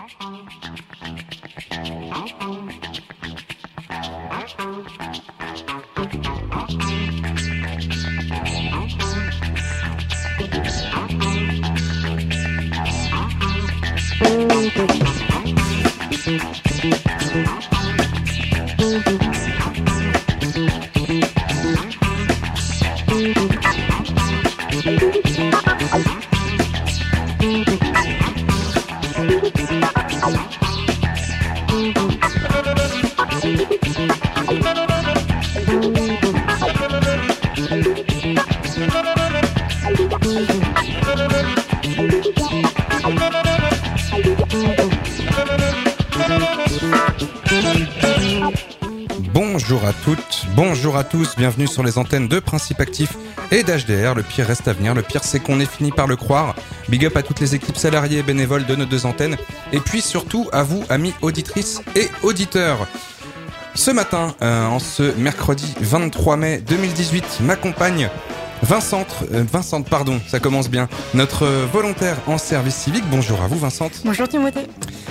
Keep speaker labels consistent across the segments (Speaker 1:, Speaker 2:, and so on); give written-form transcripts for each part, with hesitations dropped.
Speaker 1: Bonjour à toutes, bonjour à tous, bienvenue sur les antennes de Principe Actif et d'HDR. Le pire reste à venir, le pire c'est qu'on est fini par le croire. Big up à toutes les équipes salariées et bénévoles de nos deux antennes. Et puis surtout à vous, amis auditrices et auditeurs. Ce matin, en ce mercredi 23 mai 2018, m'accompagne Vincent, ça commence bien, notre volontaire en service civique. Bonjour à vous Vincent.
Speaker 2: Bonjour Timothée.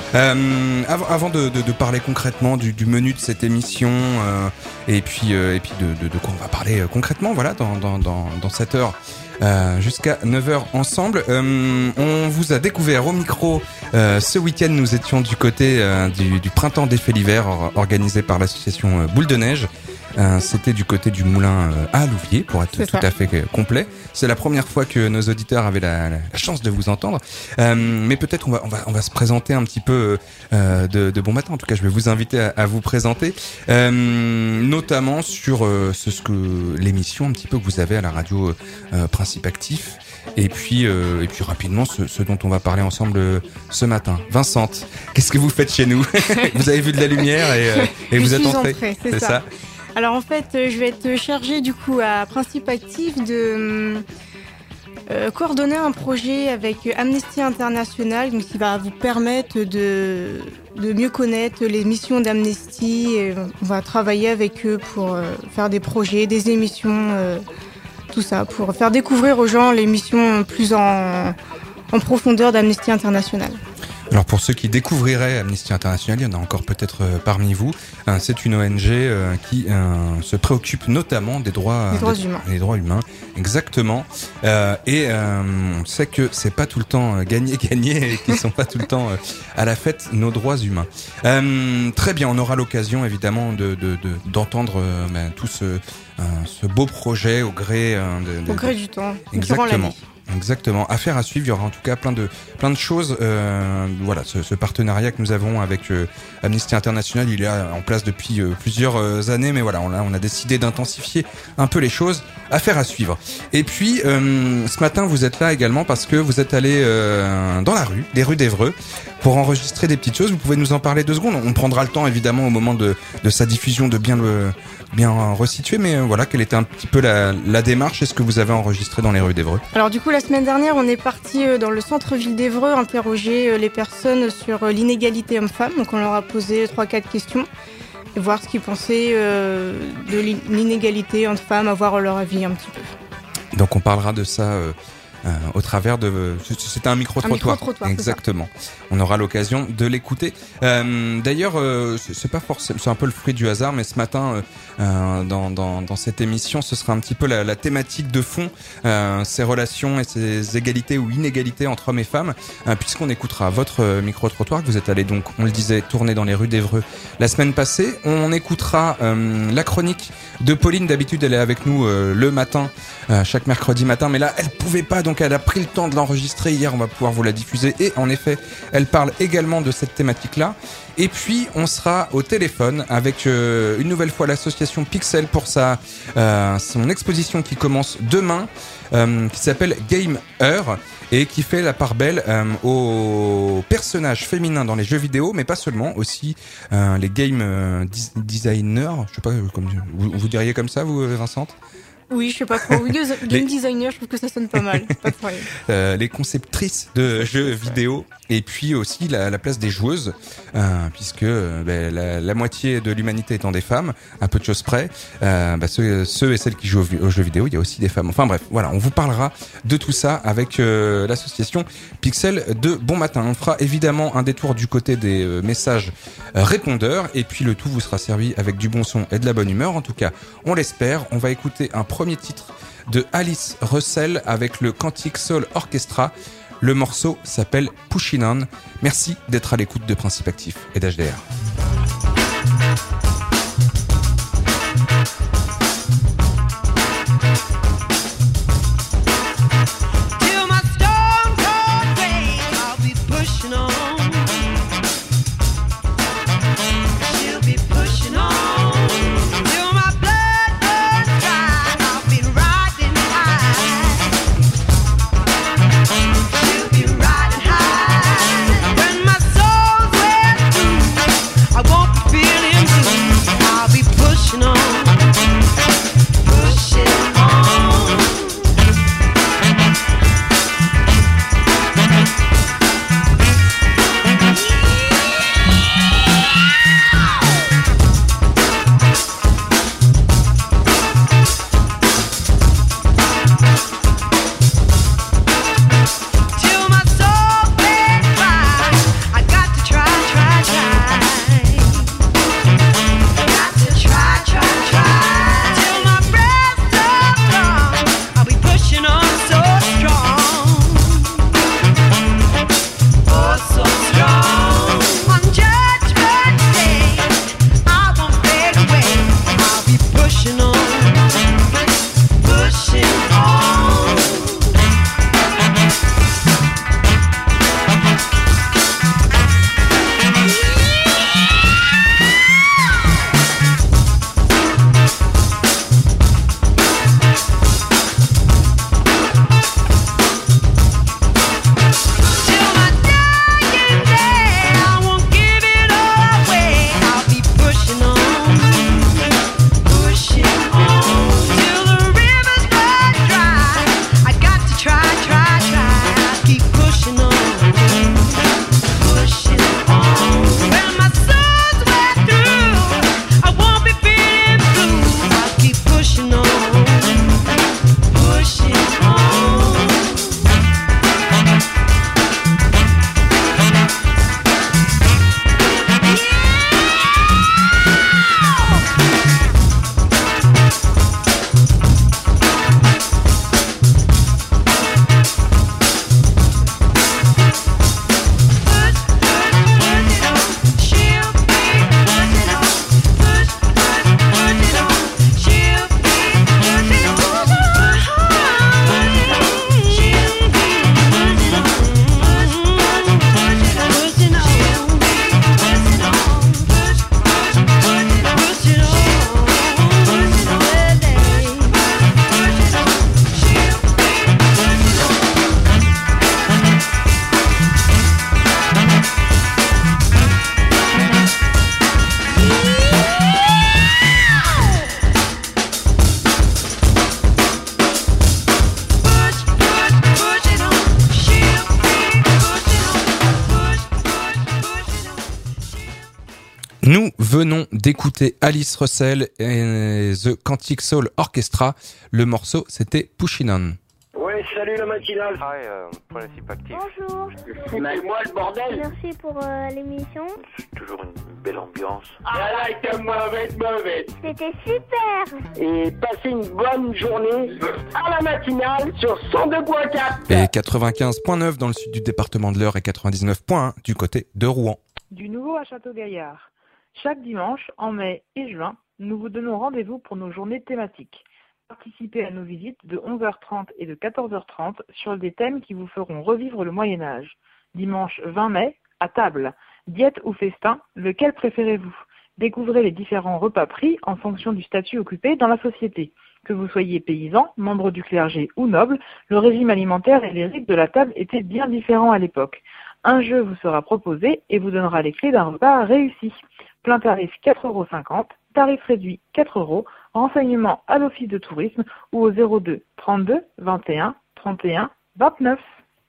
Speaker 1: Avant de parler concrètement du menu de cette émission et puis de quoi on va parler concrètement, voilà, dans cette heure jusqu'à 9h ensemble, on vous a découvert au micro ce week-end. Nous étions du côté du printemps des faits l'hiver organisé par l'association Boule de Neige. C'était du côté du moulin à Louviers, pour être tout à fait complet. C'est la première fois que nos auditeurs avaient la chance de vous entendre. Mais peut-être on va se présenter un petit peu de bon matin. En tout cas, je vais vous inviter à vous présenter, notamment sur ce que l'émission un petit peu que vous avez à la radio Principe Actif. Et puis rapidement ce dont on va parler ensemble ce matin. Vincent, qu'est-ce que vous faites chez nous? Vous avez vu de la lumière et vous êtes entrée.
Speaker 2: C'est ça. Alors en fait, je vais être chargée du coup à Principe Actif de coordonner un projet avec Amnesty International, donc qui va vous permettre de mieux connaître les missions d'Amnesty. On va travailler avec eux pour faire des projets, des émissions, tout ça, pour faire découvrir aux gens les missions plus en profondeur d'Amnesty International.
Speaker 1: Alors pour ceux qui découvriraient Amnesty International, il y en a encore peut-être parmi vous. C'est une ONG qui se préoccupe notamment des droits
Speaker 2: humains.
Speaker 1: Les droits humains, exactement. On sait que c'est pas tout le temps gagné et qu'ils sont pas tout le temps à la fête nos droits humains. Très bien, on aura l'occasion évidemment d'entendre tout ce beau projet au gré
Speaker 2: au gré du temps.
Speaker 1: Exactement. Exactement. Affaire à suivre. Il y aura en tout cas plein de choses. Voilà, ce partenariat que nous avons avec Amnesty International, il est en place depuis plusieurs années, mais voilà, on a décidé d'intensifier un peu les choses. Affaire à suivre. Et puis, ce matin, vous êtes là également parce que vous êtes allé dans la rue, les rues d'Évreux, pour enregistrer des petites choses. Vous pouvez nous en parler 2 secondes. On prendra le temps, évidemment, au moment de sa diffusion, de bien resituer, mais voilà, quelle était un petit peu la démarche et ce que vous avez enregistré dans les rues d'Évreux.
Speaker 2: Alors du coup, la semaine dernière, on est parti dans le centre-ville d'Évreux interroger les personnes sur l'inégalité homme-femme. Donc on leur a posé 3-4 questions et voir ce qu'ils pensaient de l'inégalité entre femmes, avoir leur avis un petit peu.
Speaker 1: Donc on parlera de ça au travers de... C'était un micro-trottoir. Exactement. On aura l'occasion de l'écouter. D'ailleurs, c'est pas forcément, c'est un peu le fruit du hasard, mais ce matin, dans cette émission, ce sera un petit peu la thématique de fond, ces relations et ces égalités ou inégalités entre hommes et femmes, puisqu'on écoutera votre micro-trottoir que vous êtes allé donc, on le disait, tourner dans les rues d'Évreux la semaine passée. On écoutera la chronique de Pauline. D'habitude, elle est avec nous le matin, chaque mercredi matin, mais là, elle pouvait pas, donc elle a pris le temps de l'enregistrer hier. On va pouvoir vous la diffuser et en effet, elle parle également de cette thématique-là. Et puis, on sera au téléphone avec une nouvelle fois l'association Pixel pour son exposition qui commence demain, qui s'appelle Game Heure et qui fait la part belle aux personnages féminins dans les jeux vidéo, mais pas seulement, aussi les game designers. Je sais pas, vous diriez comme ça, vous, Vincent ?
Speaker 2: Oui, je sais pas trop. Game designer, je trouve que ça sonne pas mal. Pas de problème.
Speaker 1: Les conceptrices de jeux vidéo et puis aussi la place des joueuses, puisque la moitié de l'humanité étant des femmes, un peu de choses près, ceux et celles qui jouent aux jeux vidéo, il y a aussi des femmes. Enfin bref, voilà, on vous parlera de tout ça avec l'association Pixel de Bon Matin. On fera évidemment un détour du côté des messages répondeurs et puis le tout vous sera servi avec du bon son et de la bonne humeur. En tout cas, on l'espère. On va écouter un premier titre de Alice Russell avec le Quantic Soul Orchestra. Le morceau s'appelle Pushin' On. Merci d'être à l'écoute de Principe Actif et d'HDR. Nous venons d'écouter Alice Russell et The Quantic Soul Orchestra. Le morceau, c'était Pushin' On.
Speaker 3: Ouais, salut la matinale.
Speaker 4: Hi, Principe Actif.
Speaker 5: Bonjour.
Speaker 3: Foutez-moi le bordel.
Speaker 5: Merci pour l'émission.
Speaker 4: C'est toujours une belle ambiance.
Speaker 3: Ah là, était mauvaise.
Speaker 5: C'était super.
Speaker 3: Et passez une bonne journée à la matinale sur 102.4.
Speaker 1: Et 95.9 dans le sud du département de l'Eure et 99.1 du côté de Rouen.
Speaker 6: Du nouveau à Château-Gaillard. Chaque dimanche, en mai et juin, nous vous donnons rendez-vous pour nos journées thématiques. Participez à nos visites de 11h30 et de 14h30 sur des thèmes qui vous feront revivre le Moyen-Âge. Dimanche 20 mai, à table. Diète ou festin, lequel préférez-vous ? Découvrez les différents repas pris en fonction du statut occupé dans la société. Que vous soyez paysan, membre du clergé ou noble, le régime alimentaire et les rites de la table étaient bien différents à l'époque. Un jeu vous sera proposé et vous donnera les clés d'un repas réussi. Plein tarif 4,50 €, tarif réduit 4 €. Renseignements à l'Office de tourisme ou au 02 32 21 31 29.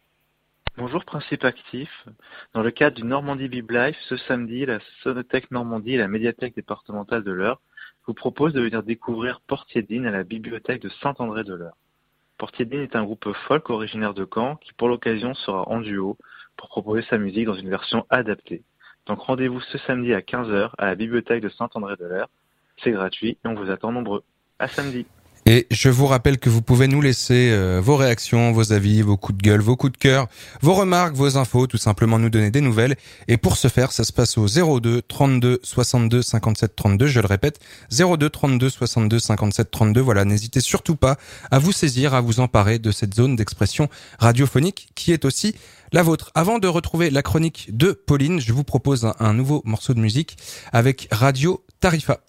Speaker 7: Bonjour Principe Actif. Dans le cadre du Normandie Bib Life, ce samedi, la Sonothèque Normandie et la médiathèque départementale de l'Eure vous proposent de venir découvrir Portier-Dine à la bibliothèque de Saint-André de l'Eure. Portier-Dine est un groupe folk originaire de Caen qui pour l'occasion sera en duo pour proposer sa musique dans une version adaptée. Donc rendez-vous ce samedi à 15h à la bibliothèque de Saint-André de l'Eure. C'est gratuit et on vous attend nombreux. À samedi.
Speaker 1: Et je vous rappelle que vous pouvez nous laisser vos réactions, vos avis, vos coups de gueule, vos coups de cœur, vos remarques, vos infos, tout simplement nous donner des nouvelles. Et pour ce faire, ça se passe au 02 32 62 57 32. Je le répète, 02 32 62 57 32. Voilà, n'hésitez surtout pas à vous saisir, à vous emparer de cette zone d'expression radiophonique qui est aussi la vôtre. Avant de retrouver la chronique de Pauline, je vous propose un nouveau morceau de musique avec Radio Tarifa.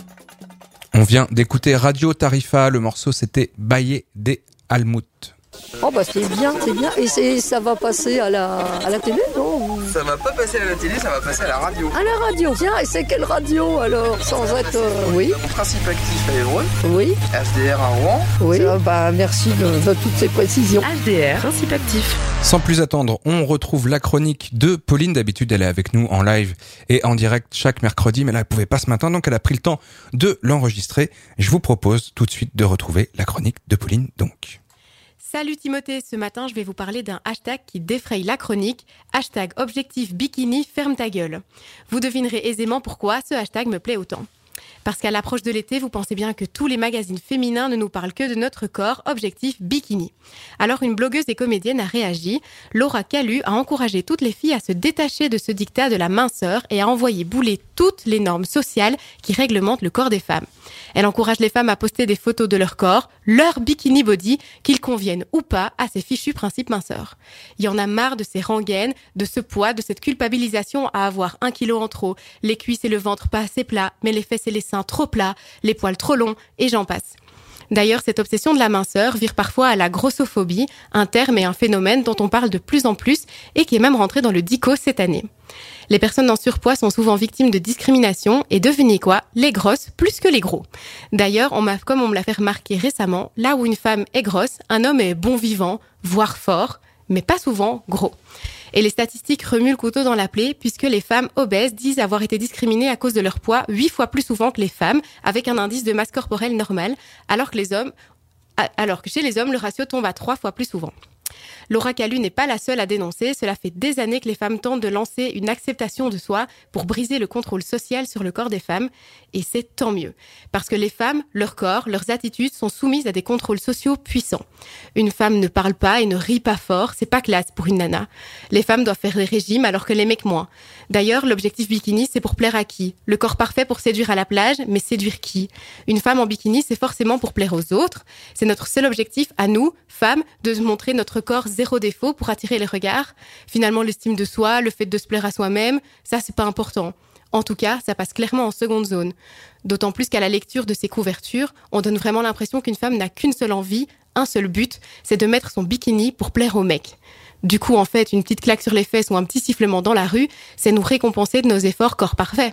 Speaker 1: On vient d'écouter Radio Tarifa, le morceau c'était Baye des Almout.
Speaker 8: Oh bah c'est bien. Et ça va passer à la télé, non?
Speaker 9: Ça va pas passer à la télé, ça va passer à la radio.
Speaker 8: À la radio, tiens, et c'est quelle radio alors? Sans être... oui.
Speaker 9: Principe actif à Évreux.
Speaker 8: Oui.
Speaker 9: HDR à Rouen.
Speaker 8: Oui, merci de toutes ces précisions.
Speaker 10: HDR, Principe actif.
Speaker 1: Sans plus attendre, on retrouve la chronique de Pauline. D'habitude, elle est avec nous en live et en direct chaque mercredi, mais là, elle pouvait pas ce matin, donc elle a pris le temps de l'enregistrer. Je vous propose tout de suite de retrouver la chronique de Pauline, donc.
Speaker 11: Salut Timothée, ce matin je vais vous parler d'un hashtag qui défraye la chronique, hashtag objectif bikini ferme ta gueule. Vous devinerez aisément pourquoi ce hashtag me plaît autant. Parce qu'à l'approche de l'été, vous pensez bien que tous les magazines féminins ne nous parlent que de notre corps, objectif bikini. Alors une blogueuse et comédienne a réagi. Laura Calu a encouragé toutes les filles à se détacher de ce dictat de la minceur et à envoyer bouler toutes les normes sociales qui réglementent le corps des femmes. Elle encourage les femmes à poster des photos de leur corps, leur bikini body, qu'ils conviennent ou pas à ces fichus principes minceurs. Il y en a marre de ces rengaines, de ce poids, de cette culpabilisation à avoir 1 kilo en trop, les cuisses et le ventre pas assez plats, mais les fesses et les seins trop plats, les poils trop longs, et j'en passe. D'ailleurs, cette obsession de la minceur vire parfois à la grossophobie, un terme et un phénomène dont on parle de plus en plus et qui est même rentré dans le DICO cette année. Les personnes en surpoids sont souvent victimes de discrimination et devinez quoi, les grosses plus que les gros. D'ailleurs, comme on me l'a fait remarquer récemment, là où une femme est grosse, un homme est bon vivant, voire fort, mais pas souvent gros. Et les statistiques remuent le couteau dans la plaie puisque les femmes obèses disent avoir été discriminées à cause de leur poids 8 fois plus souvent que les femmes avec un indice de masse corporelle normal, alors que chez les hommes, le ratio tombe à 3 fois plus souvent. Laura Calu n'est pas la seule à dénoncer, cela fait des années que les femmes tentent de lancer une acceptation de soi pour briser le contrôle social sur le corps des femmes, et c'est tant mieux. Parce que les femmes, leur corps, leurs attitudes sont soumises à des contrôles sociaux puissants. Une femme ne parle pas et ne rit pas fort, c'est pas classe pour une nana. Les femmes doivent faire des régimes alors que les mecs moins. D'ailleurs, l'objectif bikini, c'est pour plaire à qui? Le corps parfait pour séduire à la plage, mais séduire qui? Une femme en bikini, c'est forcément pour plaire aux autres. C'est notre seul objectif à nous, femmes, de montrer notre corps zéro défaut pour attirer les regards. Finalement, l'estime de soi, le fait de se plaire à soi-même, ça, c'est pas important. En tout cas, ça passe clairement en seconde zone. D'autant plus qu'à la lecture de ces couvertures, on donne vraiment l'impression qu'une femme n'a qu'une seule envie, un seul but, c'est de mettre son bikini pour plaire aux mecs. Du coup, en fait, une petite claque sur les fesses ou un petit sifflement dans la rue, c'est nous récompenser de nos efforts corps parfaits.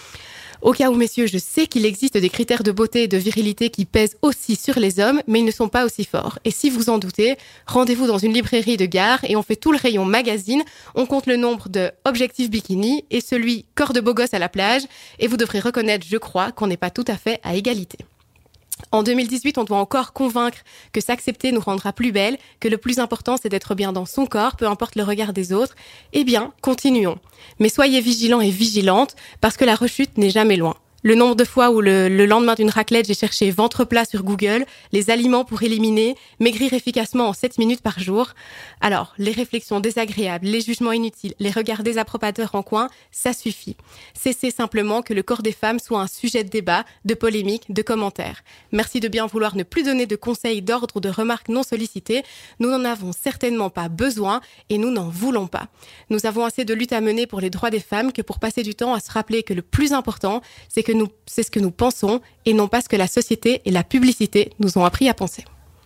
Speaker 11: Au cas où, messieurs, je sais qu'il existe des critères de beauté et de virilité qui pèsent aussi sur les hommes, mais ils ne sont pas aussi forts. Et si vous en doutez, rendez-vous dans une librairie de gare et on fait tout le rayon magazine, on compte le nombre de objectifs bikini et celui corps de beau gosse à la plage, et vous devrez reconnaître, je crois, qu'on n'est pas tout à fait à égalité. En 2018, on doit encore convaincre que s'accepter nous rendra plus belle, que le plus important c'est d'être bien dans son corps, peu importe le regard des autres. Eh bien, continuons. Mais soyez vigilants et vigilantes, parce que la rechute n'est jamais loin. Le nombre de fois où le lendemain d'une raclette, j'ai cherché ventre plat sur Google, les aliments pour éliminer, maigrir efficacement en 7 minutes par jour. Alors, les réflexions désagréables, les jugements inutiles, les regards désapprobateurs en coin, ça suffit. Cessez simplement que le corps des femmes soit un sujet de débat, de polémique, de commentaires. Merci de bien vouloir ne plus donner de conseils, d'ordre ou de remarques non sollicitées. Nous n'en avons certainement pas besoin et nous n'en voulons pas. Nous avons assez de lutte à mener pour les droits des femmes que pour passer du temps à se rappeler que le plus important, c'est ce que nous pensons et non pas ce que la société et la publicité nous ont appris à penser.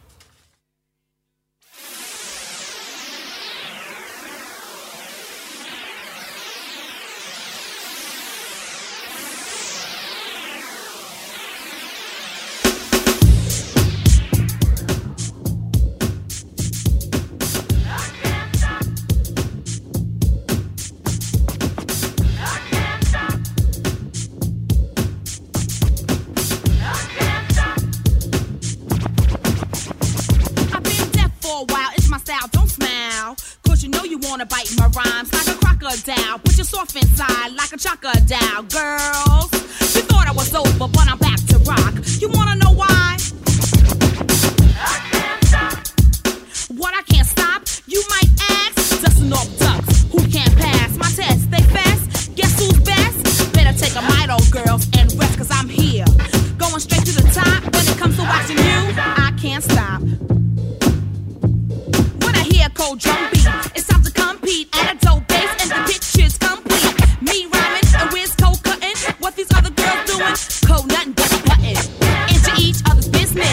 Speaker 12: Bite my rhymes like a crocodile. Put your soft inside like a crocodile. Girls, you thought I was over, but I'm back to rock. You wanna know why? I can't stop. What I can't stop? You might ask. Dustin off ducks who can't pass my test. They fast. Guess who's best? Better take a bite, old girls, and rest, 'cause I'm here. Going straight to the top. When it comes to watching you, I can't stop. When I hear a cold drum beat, it's time to compete at a dope bass and the picture's complete. Me rhyming and Wiz cold cutting. What these other girls doing? Cold nothing but cutting into each other's business.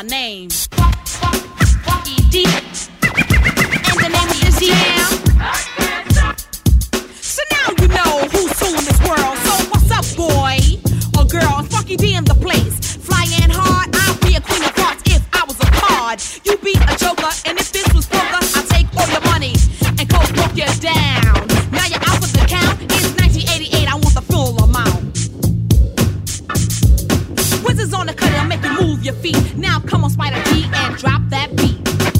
Speaker 12: my name. Funky D. And the name of this jam. So now you know who's who in this world. So what's up, boy or girl? Funky D in the place. Flying hard, I'll be a queen of hearts if I was a card. You be a joker, and if this was poker, I'll take all your money and go broke you down. Now you're out for the count. It's 1988. I want the full amount. Wizards on the cut, I'll make you move your feet. Now come on, Spider D, and drop that beat.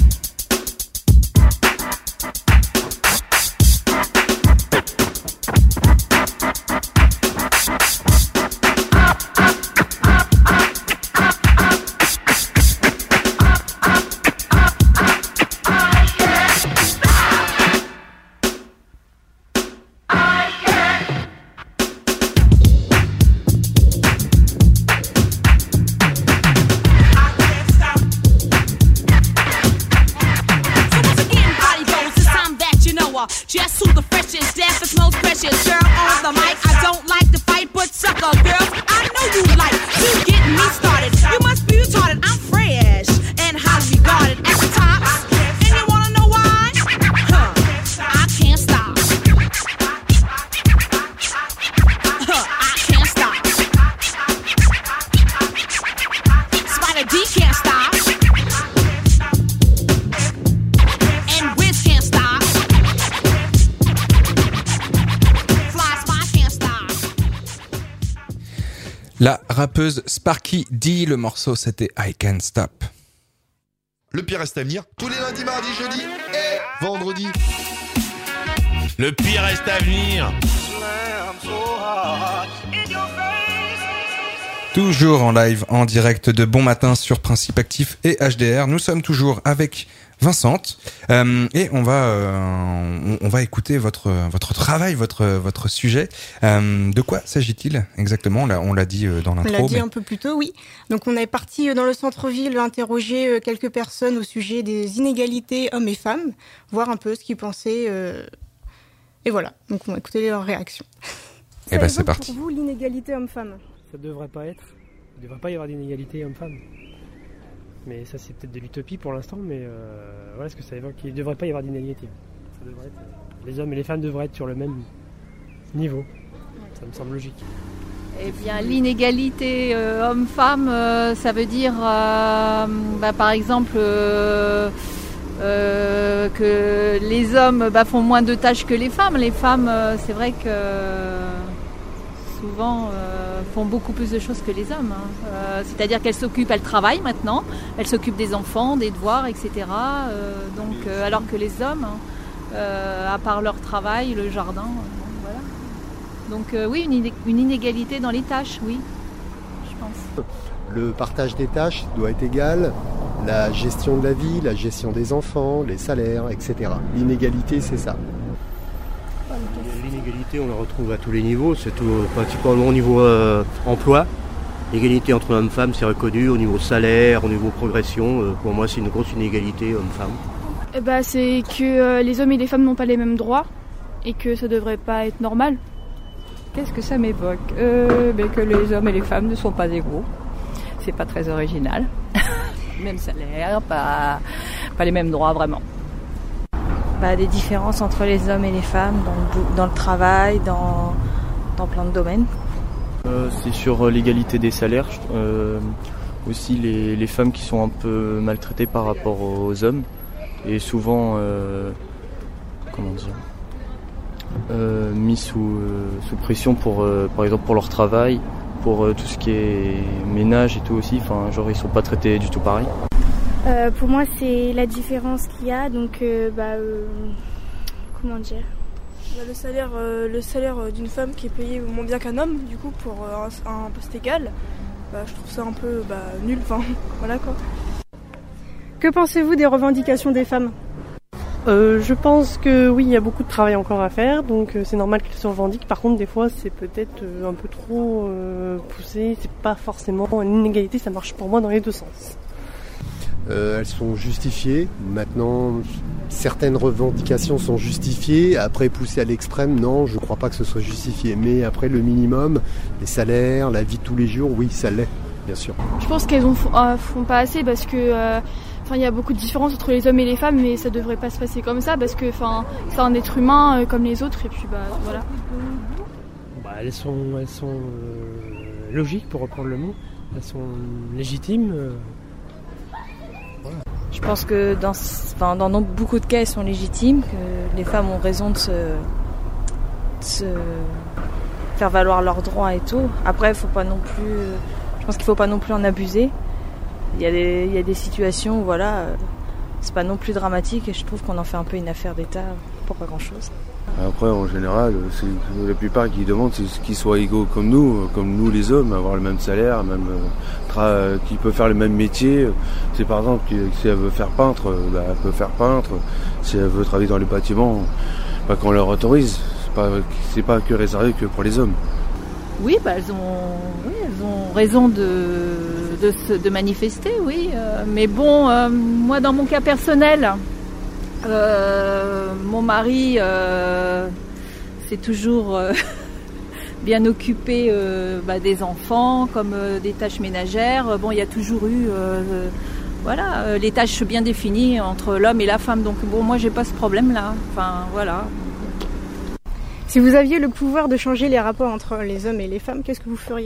Speaker 12: Just who the freshest, dancers most precious. Girl on the mic, I don't like to fight, but sucker girls, I know you like to get me started. You must be retarded, I'm fresh and highly regarded at the top. And you wanna know why? I can't stop. I can't stop. Spider D can't stop. And Wiz can't stop.
Speaker 1: La rappeuse Sparky D, le morceau c'était I Can't Stop.
Speaker 10: Le pire reste à venir, tous les lundis, mardis, jeudis et vendredis.
Speaker 13: Le pire reste à venir.
Speaker 1: Toujours en live, en direct de Bon Matin sur Principe Actif et HDR. Nous sommes toujours avec Vincente et on va écouter votre travail, votre sujet. De quoi s'agit-il exactement? On l'a dit dans l'intro.
Speaker 2: On l'a dit un peu plus tôt, oui. Donc on est parti dans le centre-ville interroger quelques personnes au sujet des inégalités hommes et femmes, voir un peu ce qu'ils pensaient. Et voilà, donc on va écouter leurs réactions.
Speaker 1: Et ben c'est parti.
Speaker 2: Pour vous, l'inégalité homme-femme?
Speaker 14: Ça devrait pas être. Il ne devrait pas y avoir d'inégalité homme-femme. Mais ça, c'est peut-être de l'utopie pour l'instant, mais voilà ce que ça évoque. Il ne devrait pas y avoir d'inégalité. Ça devrait être, les hommes et les femmes devraient être sur le même niveau. Ça me semble logique.
Speaker 15: Eh bien, l'inégalité homme-femme, ça veut dire, par exemple, que les hommes font moins de tâches que les femmes. Les femmes, c'est vrai que souvent font beaucoup plus de choses que les hommes. C'est-à-dire qu'elles s'occupent, elles travaillent maintenant, elles s'occupent des enfants, des devoirs, etc. Alors que les hommes, à part leur travail, le jardin, voilà. Donc oui, une inégalité dans les tâches, oui, je pense.
Speaker 16: Le partage des tâches doit être égal, la gestion de la vie, la gestion des enfants, les salaires, etc. L'inégalité, c'est ça.
Speaker 17: L'inégalité, on la retrouve à tous les niveaux, c'est tout, principalement au niveau emploi. L'égalité entre hommes et femmes, c'est reconnu au niveau salaire, au niveau progression. Pour moi, c'est une grosse inégalité homme-femme.
Speaker 18: C'est que les hommes et les femmes n'ont pas les mêmes droits et que ça devrait pas être normal.
Speaker 19: Qu'est-ce que ça m'évoque que les hommes et les femmes ne sont pas égaux. C'est pas très original. Même salaire, pas les mêmes droits vraiment.
Speaker 20: Des différences entre les hommes et les femmes dans le travail, dans plein de domaines.
Speaker 21: C'est sur l'égalité des salaires. Aussi les femmes qui sont un peu maltraitées par rapport aux hommes. Et souvent, mis sous pression pour, par exemple, pour leur travail, pour tout ce qui est ménage et tout aussi. Enfin, genre, ils sont pas traités du tout pareil.
Speaker 5: Pour moi, c'est la différence qu'il y a, donc comment dire,
Speaker 22: le salaire d'une femme qui est payé moins bien qu'un homme, du coup, pour un poste égal, je trouve ça un peu nul, voilà quoi.
Speaker 2: Que pensez-vous des revendications des femmes ?
Speaker 23: Je pense que oui, il y a beaucoup de travail encore à faire, donc c'est normal qu'elles se revendiquent. Par contre, des fois, c'est peut-être un peu trop poussé, c'est pas forcément une inégalité, ça marche pour moi dans les deux sens.
Speaker 16: Elles sont justifiées. Maintenant, certaines revendications sont justifiées. Après, poussées à l'extrême, non, je ne crois pas que ce soit justifié. Mais après, le minimum, les salaires, la vie de tous les jours, oui, ça l'est. bien sûr.
Speaker 18: Je pense qu'elles font pas assez parce que il y a beaucoup de différences entre les hommes et les femmes, mais ça devrait pas se passer comme ça parce que c'est un être humain comme les autres et puis voilà.
Speaker 14: Elles sont logiques, pour reprendre le mot. Elles sont légitimes.
Speaker 20: Voilà. Je pense que dans beaucoup de cas, elles sont légitimes, que les femmes ont raison de se faire valoir leurs droits et tout. Après, je pense qu'il faut pas non plus en abuser. Il y a des situations où c'est pas non plus dramatique et je trouve qu'on en fait un peu une affaire d'État pour pas grand-chose.
Speaker 3: Après, en général, c'est la plupart qui demandent c'est qu'ils soient égaux comme nous les hommes, avoir le même salaire, qui peut faire le même métier. C'est par exemple si elle veut faire peintre, elle peut faire peintre. Si elle veut travailler dans les bâtiments, qu'on leur autorise. C'est pas que réservé que pour les hommes.
Speaker 15: Oui, elles ont raison de manifester, oui. Mais bon, moi dans mon cas personnel, mon mari c'est toujours bien occupé des enfants, comme des tâches ménagères. Bon, il y a toujours eu les tâches bien définies entre l'homme et la femme. Donc bon, moi j'ai pas ce problème-là. Enfin voilà.
Speaker 2: Si vous aviez le pouvoir de changer les rapports entre les hommes et les femmes, qu'est-ce que vous feriez ?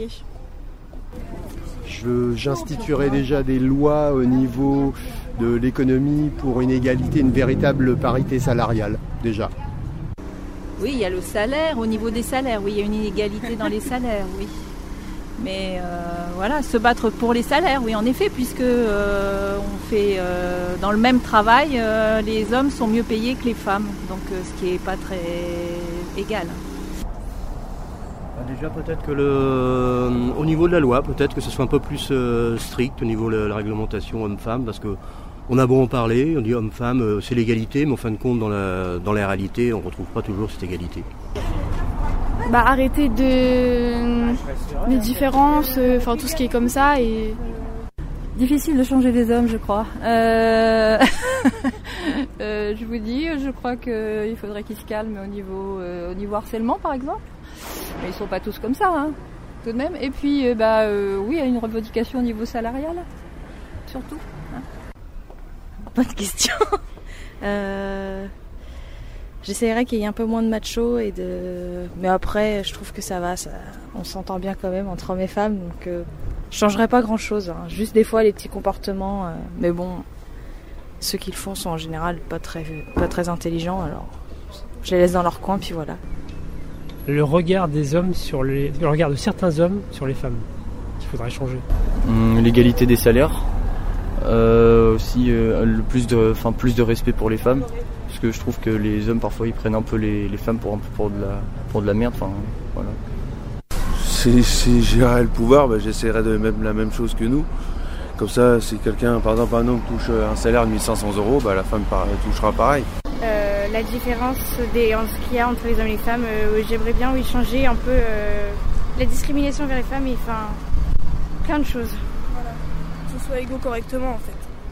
Speaker 16: J'instituerais déjà des lois au niveau de l'économie pour une égalité, une véritable parité salariale, déjà.
Speaker 15: Oui, il y a le salaire, au niveau des salaires, oui, il y a une inégalité dans les salaires, oui. Mais se battre pour les salaires, oui, en effet, puisque on fait dans le même travail, les hommes sont mieux payés que les femmes, donc ce qui n'est pas très égal.
Speaker 17: Déjà peut-être que au niveau de la loi, peut-être que ce soit un peu plus strict au niveau de la réglementation homme-femme, parce que on a beau en parler, on dit homme-femme, c'est l'égalité, mais en fin de compte, dans la réalité, on ne retrouve pas toujours cette égalité.
Speaker 18: Arrêter les différences, tout ce qui est comme ça et...
Speaker 19: Difficile de changer les hommes, je crois. Je vous dis, je crois qu'il faudrait qu'ils se calment au niveau harcèlement, par exemple. Mais ils sont pas tous comme ça, hein, tout de même. Et puis, oui, il y a une revendication au niveau salarial, surtout. Hein.
Speaker 20: Bonne question. J'essaierais qu'il y ait un peu moins de macho mais après, je trouve que ça va. On s'entend bien quand même entre hommes et femmes, donc je changerais pas grand-chose. Hein. Juste des fois les petits comportements, mais bon, ceux qui le font sont en général pas très intelligents, alors je les laisse dans leur coin, puis voilà.
Speaker 14: Le regard des hommes le regard de certains hommes sur les femmes qu'il faudrait changer.
Speaker 21: L'égalité des salaires, aussi plus de respect pour les femmes, parce que je trouve que les hommes parfois ils prennent un peu les femmes pour de la merde. Enfin voilà.
Speaker 3: Si j'aurais le pouvoir, j'essaierais de mettre la même chose que nous. Comme ça, si quelqu'un, par exemple un homme touche un salaire de 1 500 €, la femme touchera pareil.
Speaker 2: La différence ce qu'il y a entre les hommes et les femmes, j'aimerais bien changer un peu la discrimination vers les femmes et plein de choses.
Speaker 22: Voilà, que ce soit égaux correctement en fait.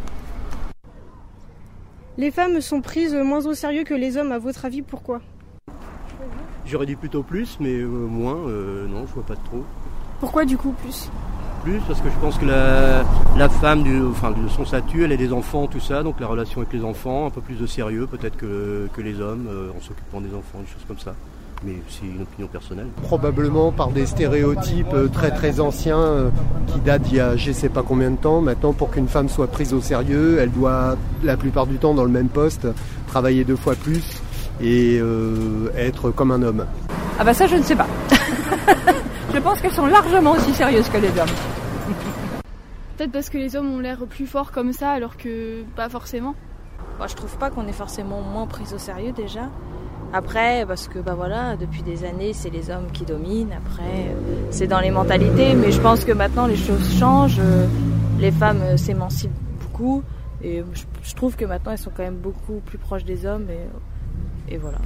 Speaker 2: Les femmes sont prises moins au sérieux que les hommes, à votre avis, pourquoi ?
Speaker 17: J'aurais dit plutôt plus, mais moins, non, je vois pas de trop.
Speaker 2: Pourquoi du coup plus ?
Speaker 17: Plus parce que je pense que la femme, de son statut, elle a des enfants, tout ça, donc la relation avec les enfants, un peu plus de sérieux peut-être que les hommes, en s'occupant des enfants, des choses comme ça. Mais c'est une opinion personnelle.
Speaker 16: Probablement par des stéréotypes très très anciens qui datent d'il y a je sais pas combien de temps. Maintenant, pour qu'une femme soit prise au sérieux, elle doit la plupart du temps dans le même poste, travailler 2 fois plus et être comme un homme.
Speaker 19: Ah ça je ne sais pas. Je pense qu'elles sont largement aussi sérieuses que les hommes.
Speaker 18: Peut-être parce que les hommes ont l'air plus forts comme ça alors que pas forcément.
Speaker 20: Je trouve pas qu'on est forcément moins pris au sérieux déjà. Après, parce que depuis des années, c'est les hommes qui dominent. Après, c'est dans les mentalités. Mais je pense que maintenant, les choses changent. Les femmes s'émancipent beaucoup. Et je trouve que maintenant, elles sont quand même beaucoup plus proches des hommes. Et voilà.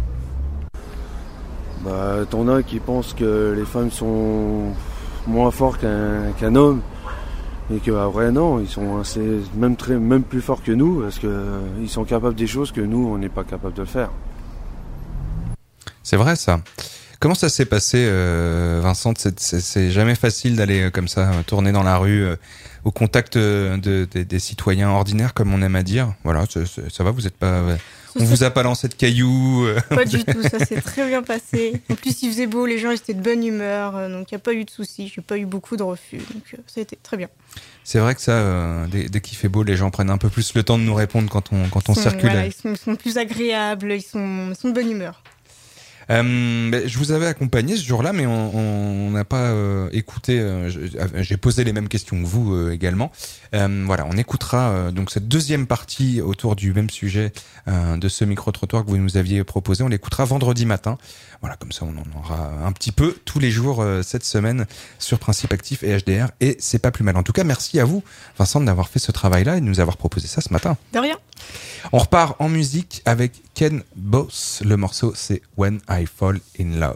Speaker 3: T'en as qui pensent que les femmes sont moins fortes qu'un homme. Et que vrai non, ils sont même plus forts que nous. Parce qu'ils sont capables des choses que nous, on n'est pas capable de faire.
Speaker 1: C'est vrai ça. Comment ça s'est passé, Vincent? C'est jamais facile d'aller comme ça tourner dans la rue au contact des citoyens ordinaires, comme on aime à dire. Voilà, ça va, vous êtes pas... On vous a pas lancé de cailloux?
Speaker 2: Pas du tout, ça s'est très bien passé. En plus, il faisait beau, les gens étaient de bonne humeur, donc il n'y a pas eu de soucis, j'ai pas eu beaucoup de refus, donc ça a été très bien.
Speaker 1: C'est vrai que ça, dès qu'il fait beau, les gens prennent un peu plus le temps de nous répondre quand on circule.
Speaker 2: Voilà, ils sont plus agréables, ils sont de bonne humeur.
Speaker 1: Je vous avais accompagné ce jour-là, mais on n'a pas écouté. J'ai posé les mêmes questions que vous également. Voilà, on écoutera donc cette deuxième partie autour du même sujet de ce micro-trottoir que vous nous aviez proposé. On l'écoutera vendredi matin. Voilà, comme ça on en aura un petit peu tous les jours cette semaine sur Principe Actif et HDR. Et c'est pas plus mal. En tout cas, merci à vous, Vincent, d'avoir fait ce travail-là et de nous avoir proposé ça ce matin.
Speaker 2: De rien.
Speaker 1: On repart en musique avec Ken Boss. Le morceau, c'est When I Fall in Love.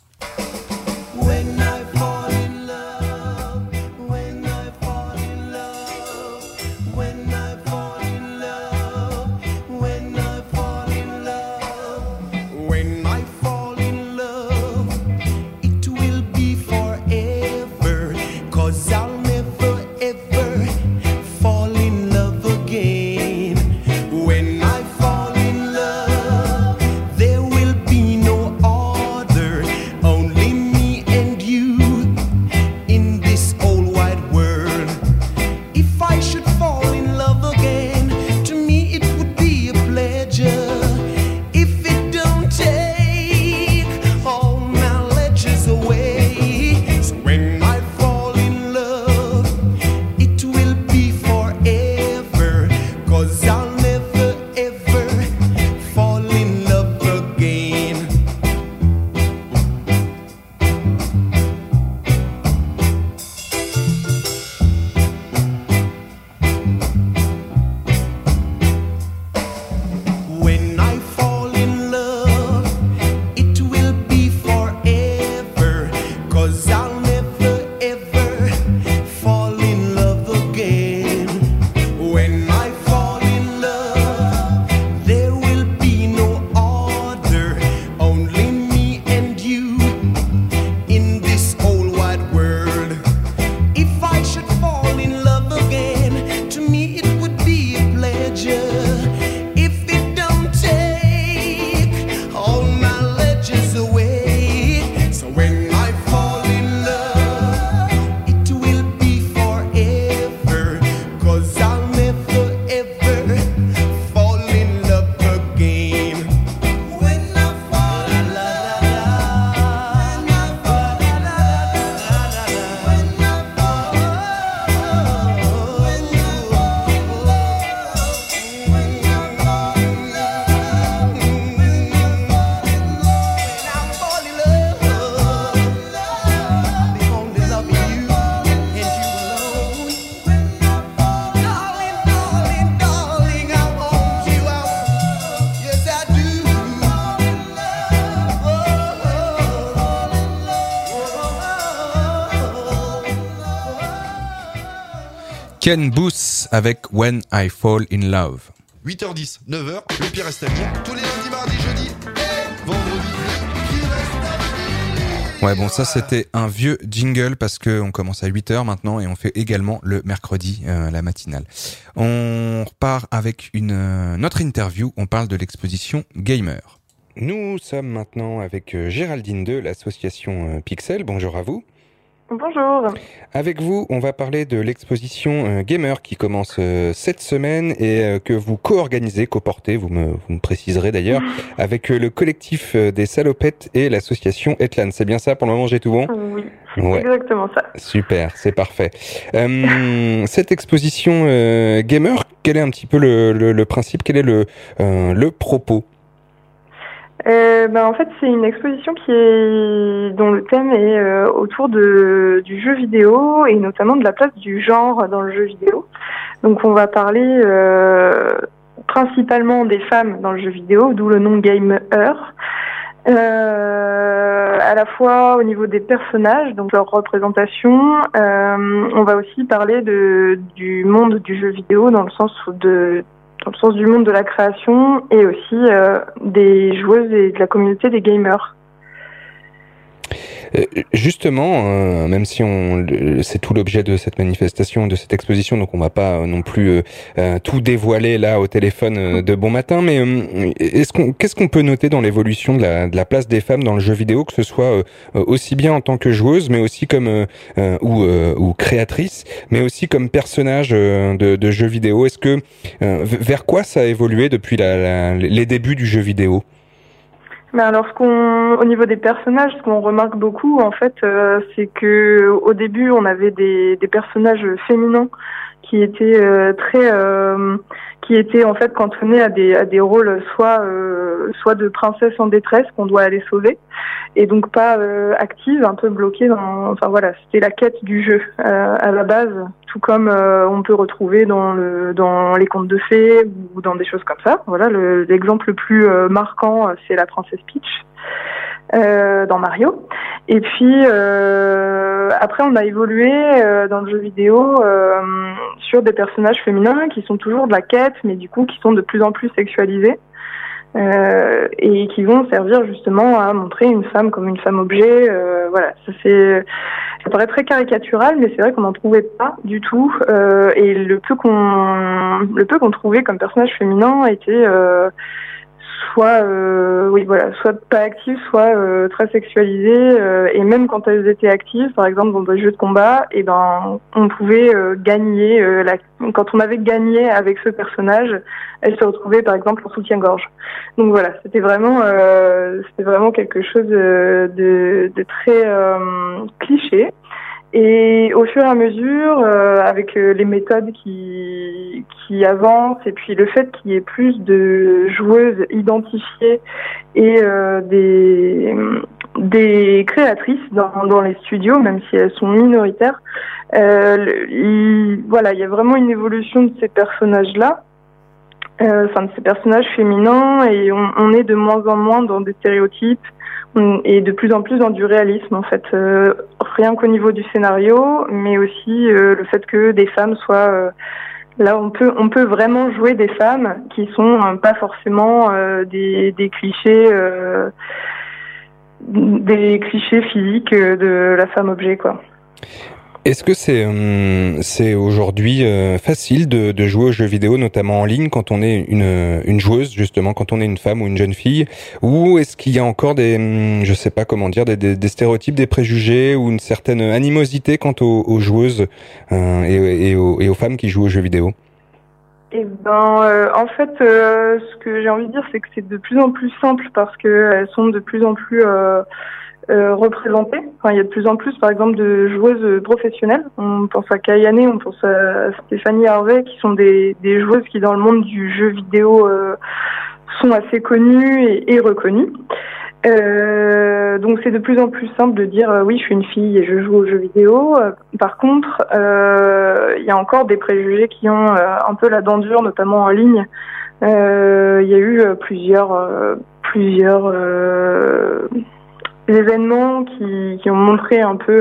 Speaker 12: When I fall in love, when I fall in love, when I fall in love, when I fall in love, when I fall in love, it will be forever, 'cause I'll never ever fall in love again. When I fall in love, there will be no other, only me and you in this whole wide world. If I should fall in love again, to me it would be a pleasure. If it don't take all my ledges away, so when I fall in love, it will be forever, 'cause I'll never ever fall in love again. When I fall in love, it will be forever, 'cause I'll never ever fall in love again. When I fall in love, there will be no other, only me and you in this whole wide world. If I should fall in love again, to me it would be a pleasure. If it don't take all my ledges away, so when I fall in love, it will be forever, 'cause I'll never ever fall in love again. When I fall in love, when I fall in love, when I fall in love, when I fall in love, when I fall in love, when I fall in love, they only love you and you alone. Darling, darling, darling, I want you out. Yes, I do.
Speaker 1: Ken Boss avec When I Fall in Love.
Speaker 10: 8h10, 9h, le pire reste à venir. Tous les lundis, mardis, jeudis et vendredis. Le pire reste à venir.
Speaker 1: Ouais, bon, ça c'était un vieux jingle parce que on commence à 8h maintenant et on fait également le mercredi la matinale. On repart avec notre interview, on parle de l'exposition Gamer. Nous sommes maintenant avec Géraldine de l'association Pixel. Bonjour à vous.
Speaker 4: Bonjour.
Speaker 1: Avec vous, on va parler de l'exposition Gamer qui commence cette semaine et que vous co-organisez, co-portez, vous me préciserez d'ailleurs, avec le collectif des salopettes et l'association Etlan. C'est bien ça, pour le moment j'ai tout bon ?
Speaker 4: Oui,
Speaker 1: ouais.
Speaker 4: Exactement ça.
Speaker 1: Super, c'est parfait. Cette exposition Gamer, quel est un petit peu le principe, quel est le propos ?
Speaker 4: En fait, c'est une exposition dont le thème est autour du jeu vidéo et notamment de la place du genre dans le jeu vidéo. Donc, on va parler principalement des femmes dans le jeu vidéo, d'où le nom gamer. À la fois au niveau des personnages, donc leur représentation. On va aussi parler du monde du jeu vidéo dans le sens du monde de la création et aussi des joueuses et de la communauté des gamers.
Speaker 1: Justement, même si c'est tout l'objet de cette manifestation, de cette exposition, donc on va pas non plus tout dévoiler là au téléphone de bon matin, mais qu'est-ce qu'on peut noter dans l'évolution de la place des femmes dans le jeu vidéo, que ce soit aussi bien en tant que joueuse, mais aussi comme ou créatrice, mais aussi comme personnage de jeux vidéo. Est-ce que vers quoi ça a évolué depuis les débuts du jeu vidéo?
Speaker 4: Mais alors, au niveau des personnages, ce qu'on remarque beaucoup, en fait, c'est que au début, on avait des personnages féminins qui étaient qui étaient en fait cantonnés à des rôles soit de princesse en détresse qu'on doit aller sauver, et donc pas active, un peu bloquée dans. Enfin voilà, c'était la quête du jeu à la base, tout comme on peut retrouver dans les contes de fées ou dans des choses comme ça. Voilà, l'exemple le plus marquant, c'est la princesse Peach. Dans Mario. Et puis après on a évolué dans le jeu vidéo sur des personnages féminins qui sont toujours de la quête, mais du coup qui sont de plus en plus sexualisés et qui vont servir justement à montrer une femme comme une femme objet. Voilà, ça paraît très caricatural, mais c'est vrai qu'on n'en trouvait pas du tout. Et le peu qu'on trouvait comme personnage féminin était soit pas actives, soit très sexualisées, et même quand elles étaient actives, par exemple dans des jeux de combat, et ben on pouvait gagner quand on avait gagné avec ce personnage, elle se retrouvait par exemple en soutien-gorge. Donc voilà, c'était vraiment quelque chose de très cliché. Et au fur et à mesure, avec les méthodes qui avancent, et puis le fait qu'il y ait plus de joueuses identifiées et des créatrices dans les studios, même si elles sont minoritaires, il y a vraiment une évolution de ces personnages-là, de ces personnages féminins, et on est de moins en moins dans des stéréotypes, et de plus en plus dans du réalisme, en fait, rien qu'au niveau du scénario, mais aussi le fait que des femmes soient là, on peut vraiment jouer des femmes qui sont pas forcément des clichés physiques de la femme objet, quoi.
Speaker 1: Est-ce que c'est aujourd'hui facile de jouer aux jeux vidéo, notamment en ligne, quand on est une joueuse, justement, quand on est une femme ou une jeune fille, ou est-ce qu'il y a encore des stéréotypes, des préjugés, ou une certaine animosité quant aux joueuses et aux femmes qui jouent aux jeux vidéo?
Speaker 4: Eh ben, en fait, ce que j'ai envie de dire, c'est que c'est de plus en plus simple parce que elles sont de plus en plus représentées. Enfin, il y a de plus en plus, par exemple, de joueuses professionnelles. On pense à Kayane, on pense à Stéphanie Harvey, qui sont des joueuses qui, dans le monde du jeu vidéo, sont assez connues et reconnues. Donc c'est de plus en plus simple de dire oui, je suis une fille et je joue aux jeux vidéo. Par contre, il y a encore des préjugés qui ont un peu la dent dure, notamment en ligne. Il y a eu plusieurs événements qui ont montré un peu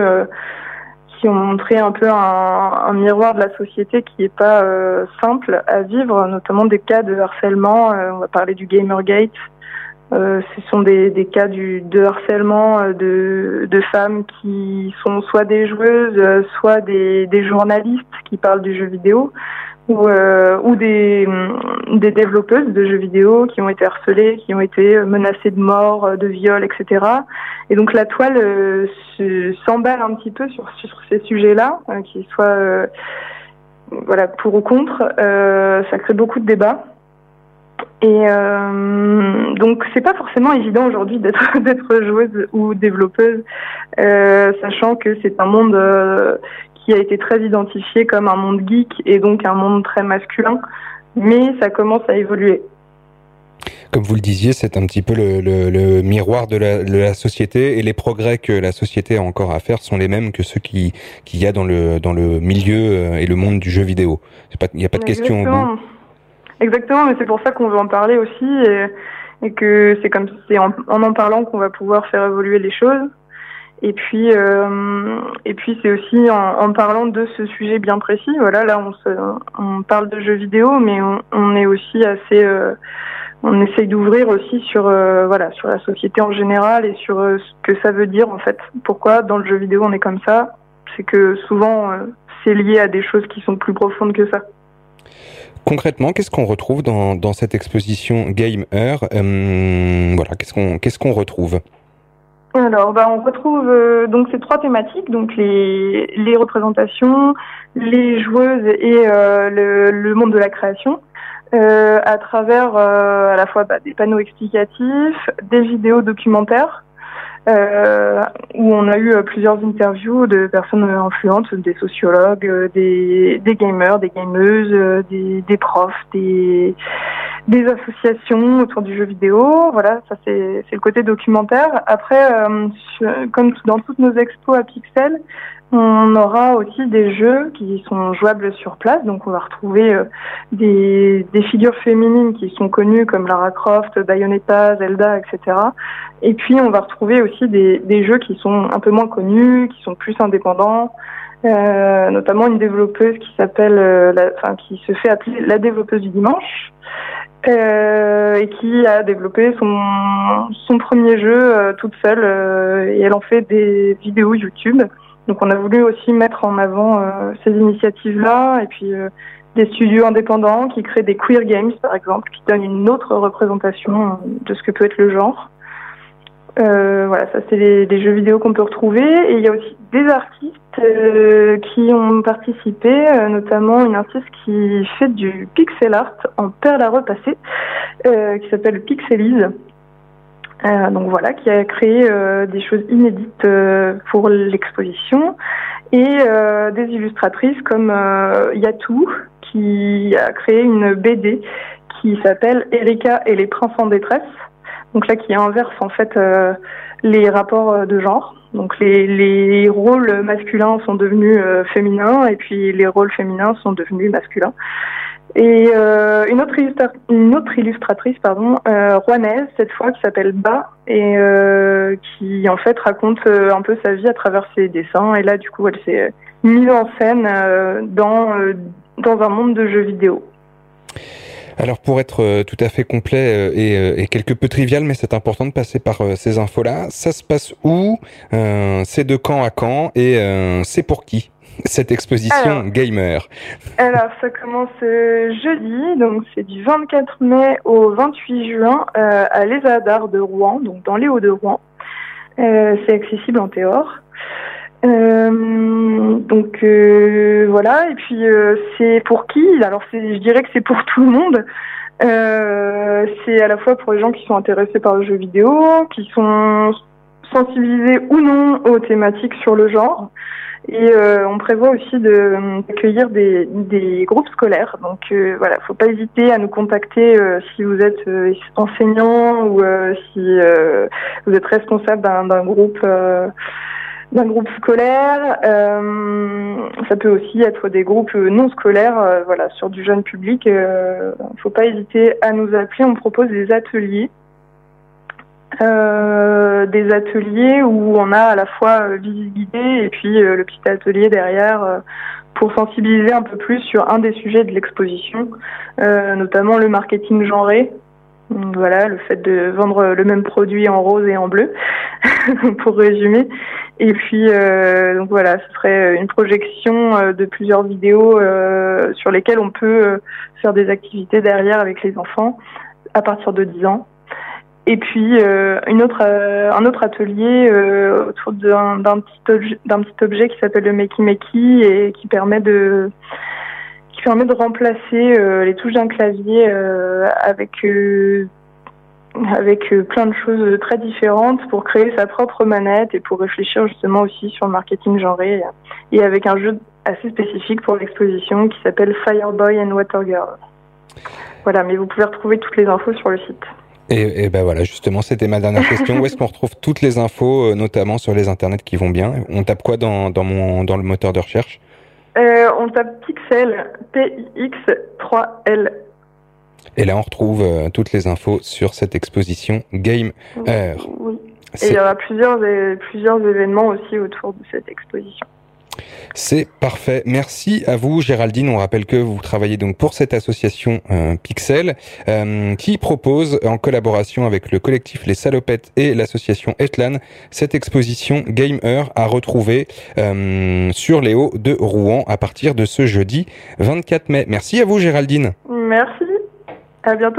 Speaker 4: un miroir de la société qui est pas simple à vivre, notamment des cas de harcèlement. On va parler du Gamergate. Ce sont des cas de harcèlement de femmes qui sont soit des joueuses, soit des journalistes qui parlent du jeu vidéo, ou des développeuses de jeux vidéo qui ont été harcelées, qui ont été menacées de mort, de viol, etc. Et donc la toile s'emballe un petit peu sur ces sujets-là, qu'ils soient pour ou contre. Ça crée beaucoup de débats. Et donc c'est pas forcément évident aujourd'hui d'être joueuse ou développeuse, sachant que c'est un monde qui a été très identifié comme un monde geek et donc un monde très masculin, mais ça commence à évoluer.
Speaker 1: Comme vous le disiez, c'est un petit peu le miroir de la société, et les progrès que la société a encore à faire sont les mêmes que ceux qu'il y a dans le milieu et le monde du jeu vidéo. Il n'y a pas de question au bout.
Speaker 4: Exactement, mais c'est pour ça qu'on veut en parler aussi, et que c'est en parlant qu'on va pouvoir faire évoluer les choses. Et puis c'est aussi en parlant de ce sujet bien précis. Voilà, là on parle de jeux vidéo, mais on est aussi assez on essaye d'ouvrir aussi sur sur la société en général et sur ce que ça veut dire en fait. Pourquoi dans le jeu vidéo on est comme ça? C'est que souvent c'est lié à des choses qui sont plus profondes que ça.
Speaker 1: Concrètement, qu'est-ce qu'on retrouve dans cette exposition Game Heure? Qu'est-ce qu'on retrouve?
Speaker 4: Alors, on retrouve donc ces 3 thématiques, donc les représentations, les joueuses et le monde de la création, à travers à la fois des panneaux explicatifs, des vidéos documentaires, où on a eu plusieurs interviews de personnes influentes, des sociologues, des gamers, des gameuses, des profs, des associations autour du jeu vidéo. Voilà, ça c'est le côté documentaire. Après, comme dans toutes nos expos à Pixel, on aura aussi des jeux qui sont jouables sur place. Donc on va retrouver des figures féminines qui sont connues comme Lara Croft, Bayonetta, Zelda, etc. Et puis on va retrouver aussi des jeux qui sont un peu moins connus, qui sont plus indépendants. Notamment une développeuse qui s'appelle, qui se fait appeler la développeuse du dimanche, et qui a développé son premier jeu toute seule, et elle en fait des vidéos YouTube. Donc on a voulu aussi mettre en avant ces initiatives-là, et puis des studios indépendants qui créent des queer games, par exemple, qui donnent une autre représentation de ce que peut être le genre. Ça c'est les jeux vidéo qu'on peut retrouver. Et il y a aussi des artistes qui ont participé, notamment une artiste qui fait du pixel art en perles à repasser, qui s'appelle Pixelise. Qui a créé des choses inédites pour l'exposition, et des illustratrices comme Yatou, qui a créé une BD qui s'appelle Erika et les princes en détresse. Donc là, qui inverse en fait les rapports de genre. Donc les rôles masculins sont devenus féminins, et puis les rôles féminins sont devenus masculins. Et une autre illustratrice, rouennaise cette fois, qui s'appelle Ba, et qui en fait raconte un peu sa vie à travers ses dessins. Et là, du coup, elle s'est mise en scène dans un monde de jeux vidéo.
Speaker 1: Alors pour être tout à fait complet et quelque peu trivial, mais c'est important de passer par ces infos-là, ça se passe où? C'est de quand à quand? Et c'est pour qui cette exposition Gamer?
Speaker 4: Alors ça commence jeudi, donc c'est du 24 mai au 28 juin à l'ESA d'Art de Rouen, donc dans les Hauts-de-Rouen. C'est accessible en Théor. Et puis c'est pour qui? Alors je dirais que c'est pour tout le monde. C'est à la fois pour les gens qui sont intéressés par le jeu vidéo, qui sont sensibilisés ou non aux thématiques sur le genre. Et on prévoit aussi d'accueillir des groupes scolaires. Donc faut pas hésiter à nous contacter si vous êtes enseignant ou si vous êtes responsable d'un groupe scolaire. Ça peut aussi être des groupes non scolaires, sur du jeune public. Faut pas hésiter à nous appeler. On propose des ateliers. Où on a à la fois visite guidée et puis le petit atelier derrière pour sensibiliser un peu plus sur un des sujets de l'exposition, notamment le marketing genré. Voilà, le fait de vendre le même produit en rose et en bleu, pour résumer. Et puis, ce serait une projection de plusieurs vidéos sur lesquelles on peut faire des activités derrière avec les enfants à partir de 10 ans. Et puis un autre atelier autour d'un petit objet qui s'appelle le Makey Makey et qui permet de remplacer les touches d'un clavier avec plein de choses très différentes pour créer sa propre manette et pour réfléchir justement aussi sur le marketing genré, et avec un jeu assez spécifique pour l'exposition qui s'appelle Fireboy and Water Girl. Voilà, mais vous pouvez retrouver toutes les infos sur le site.
Speaker 1: Et justement, c'était ma dernière question. Où est-ce qu'on retrouve toutes les infos, notamment sur les internets qui vont bien? On tape quoi dans le moteur de recherche?
Speaker 4: On tape Pixel, PIX3L.
Speaker 1: Et là, on retrouve toutes les infos sur cette exposition Game Heure.
Speaker 4: Oui. Et il y aura plusieurs événements aussi autour de cette exposition.
Speaker 1: C'est parfait. Merci à vous, Géraldine. On rappelle que vous travaillez donc pour cette association Pixel, qui propose, en collaboration avec le collectif Les Salopettes et l'association Etlan, cette exposition Gamer à retrouver sur les Hauts de Rouen à partir de ce jeudi 24 mai. Merci à vous, Géraldine.
Speaker 4: Merci. À bientôt.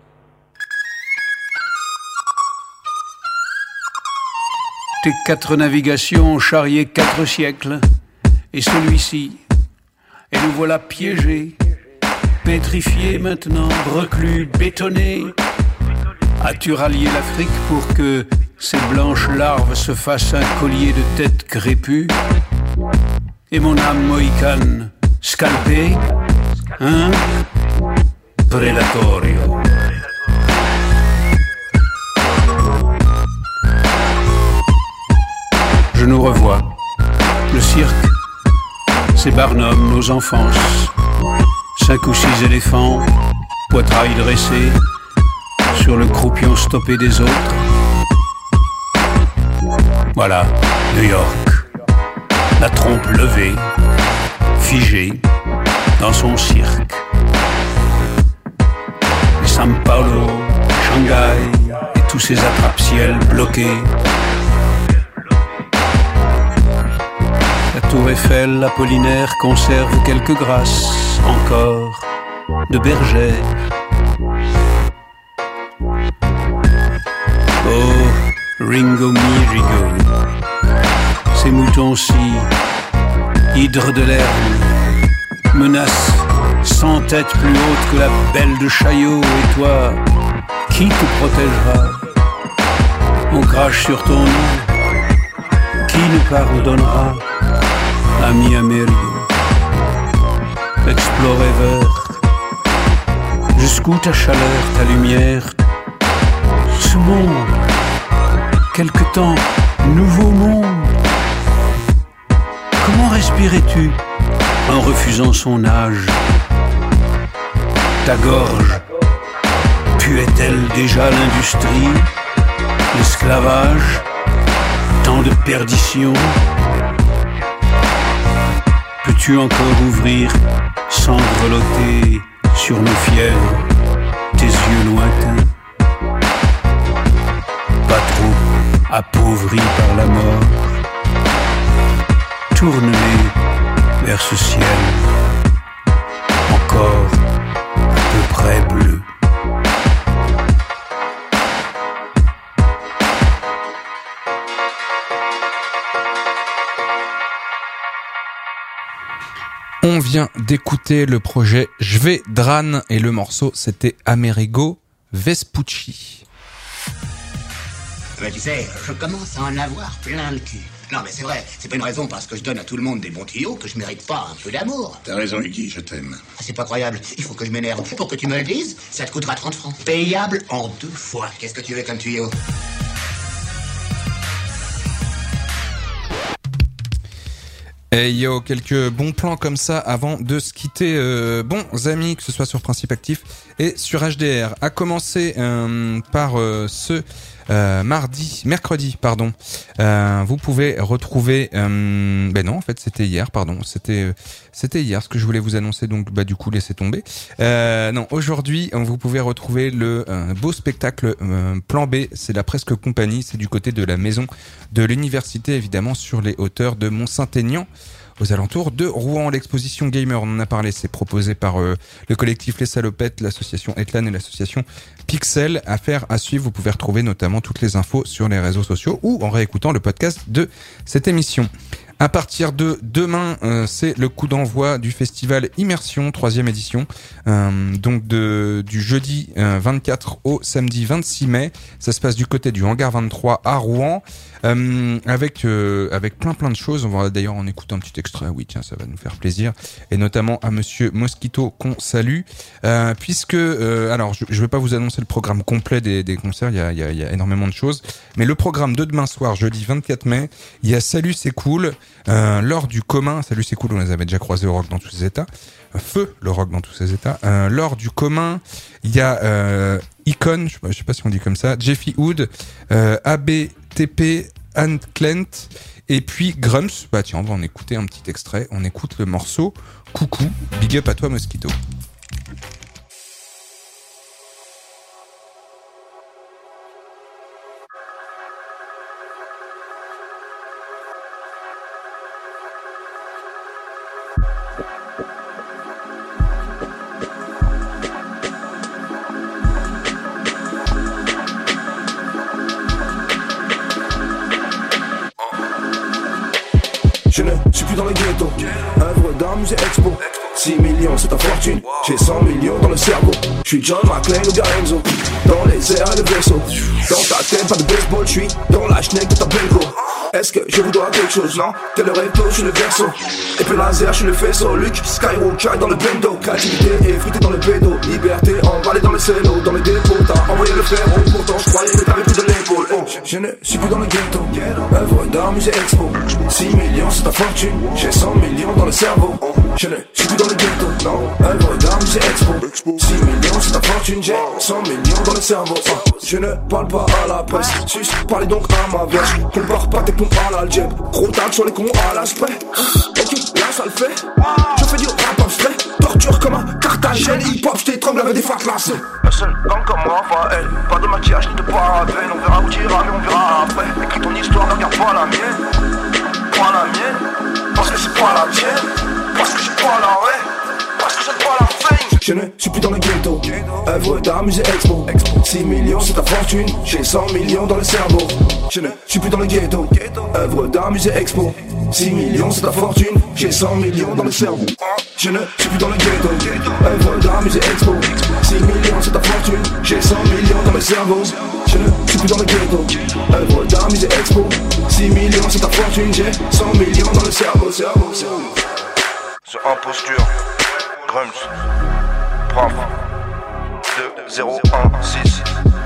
Speaker 6: Tes 4 navigations ont charrié 4 siècles. Et celui-ci, et nous voilà piégés, pétrifiés maintenant, reclus, bétonnés. As-tu rallié l'Afrique pour que ces blanches larves se fassent un collier de têtes crépues? Et mon âme mohicane, scalpée, hein? Predatorio. Je nous revois, le cirque, ces Barnum, nos enfances, 5 ou 6 éléphants, poitrail dressé, sur le croupion stoppé des autres. Voilà, New York, la trompe levée, figée, dans son cirque. Et São Paulo, Shanghai, et tous ces attrape-ciels bloqués. La tour Eiffel, Apollinaire conserve quelques grâces encore de bergère. Oh, Ringo mi Rigo, ces moutons-ci, hydres de l'herbe, menacent sans tête plus haute que la belle de Chaillot. Et toi, qui te protégera? On crache sur ton nom, qui nous pardonnera? Ami Amerigo, Explorer vert, jusqu'où ta chaleur, ta lumière, ce monde, quelque temps, nouveau monde. Comment respirais-tu en refusant son âge? Ta gorge puait-elle déjà l'industrie, l'esclavage, tant de perdition? Peux-tu encore ouvrir sans grelotter sur nos fièvres tes yeux lointains? Pas trop appauvris par la mort, tourne-les vers ce ciel encore à peu près bleu.
Speaker 1: On vient d'écouter le projet Je vais Dran et le morceau c'était Amerigo Vespucci.
Speaker 7: Ben, tu sais, je commence à en avoir plein le cul. Non mais c'est vrai, c'est pas une raison parce que je donne à tout le monde des bons tuyaux que je mérite pas un peu d'amour.
Speaker 10: T'as raison Iggy, je t'aime.
Speaker 7: Ah, c'est pas croyable, il faut que je m'énerve. Pour que tu me le dises, ça te coûtera 30 francs. Payable en 2 fois. Qu'est-ce que tu veux comme tuyau?
Speaker 1: Et yo, quelques bons plans comme ça avant de se quitter, bons amis, que ce soit sur Principe Actif et sur HDR. À commencer par ce mercredi, vous pouvez retrouver, non, en fait, c'était hier, c'était hier ce que je voulais vous annoncer, donc, du coup, laissez tomber. Non, aujourd'hui, vous pouvez retrouver le beau spectacle, Plan B, c'est la Presque Compagnie, c'est du côté de la maison de l'université, évidemment, sur les hauteurs de Mont-Saint-Aignan, aux alentours de Rouen. L'exposition Gamer, on en a parlé, c'est proposé par le collectif Les Salopettes, l'association Etlan et l'association Pixel. Affaire à suivre, vous pouvez retrouver notamment toutes les infos sur les réseaux sociaux ou en réécoutant le podcast de cette émission. À partir de demain, c'est le coup d'envoi du festival Immersion, 3e édition, donc du jeudi 24 au samedi 26 mai. Ça se passe du côté du hangar 23 à Rouen, avec plein de choses. On va d'ailleurs en écouter un petit extrait. Oui, tiens, ça va nous faire plaisir. Et notamment à Monsieur Mosquito qu'on salue, puisque alors je vais pas vous annoncer le programme complet des concerts. Il y a énormément de choses, mais le programme de demain soir, jeudi 24 mai, il y a Salut c'est cool. Lors du commun, Salut c'est cool, on les avait déjà croisés au rock dans tous ses états. Feu le rock dans tous ses états. Lors du commun, il y a Icon, je sais pas si on dit comme ça, Jeffy Hood, ABTP, Anne Clent et puis Grumps. Bah tiens, on va en écouter un petit extrait. On écoute le morceau Coucou, big up à toi Mosquito.
Speaker 8: Je ne suis plus dans le ghetto, œuvre d'art, musée expo. 6 millions c'est ta fortune, j'ai 100 millions dans le cerveau. Je suis John McClane ou Garenzo, dans les airs et le vaisseau. Dans ta tête pas de baseball, je suis dans la schneck de ta Benko. Est-ce que je vous dois quelque chose, non? T'es le recto, je suis le verso. Et puis laser, je suis le faisceau. Luke, Skyrock, Chai dans le bento. Créativité effritée dans le bédo. Liberté emballée dans le cello. Dans le dépôt, t'as envoyé le ferro. Pourtant je croyais que t'avais plus de l'épaule. Je ne suis plus dans le ghetto, œuvre d'art, musée expo. 6 millions c'est ta fortune, j'ai 100 millions dans le cerveau. Je ne suis plus dans le ghetto, non, œuvre d'art, musée expo. 6 millions c'est ta fortune, j'ai 100 millions dans le cerveau. Je ne parle pas à la presse, sus, parlez donc à ma verge. Compare pas tes pompes à l'algèbre, gros tag sur les cons à l'aspect. Ok, là ça le fait, je fais du rap abstrait. Torture comme un cartagène, hip-hop, j't'étrangle avec des facs lacées. Un seul gang comme moi, elle, pas de maquillage ni de parabène. On verra où t'iras mais on verra après. Écris ton histoire, ne regarde pas la mienne. Pas la mienne, parce que c'est pas la tienne. Parce que j'ai pas la ouais, parce que j'ai pas la fame. Je ne suis plus dans le ghetto, œuvre d'art, musée expo. 6 millions c'est ta fortune, j'ai 100 millions dans le cerveau. Je ne suis plus dans le ghetto, œuvre d'art, musée expo. 6 millions c'est ta fortune, j'ai 100 millions dans le cerveau. Je ne suis plus dans le ghetto, œuvre d'art, musée expo. 6 millions c'est ta fortune, j'ai 100 millions dans le cerveau. Je ne suis plus dans le ghetto, œuvre d'art, musée expo. 6 millions c'est ta fortune, j'ai 100 millions dans le cerveau. C'est en posture, Grumps, prof, 2, 0, 1, 6.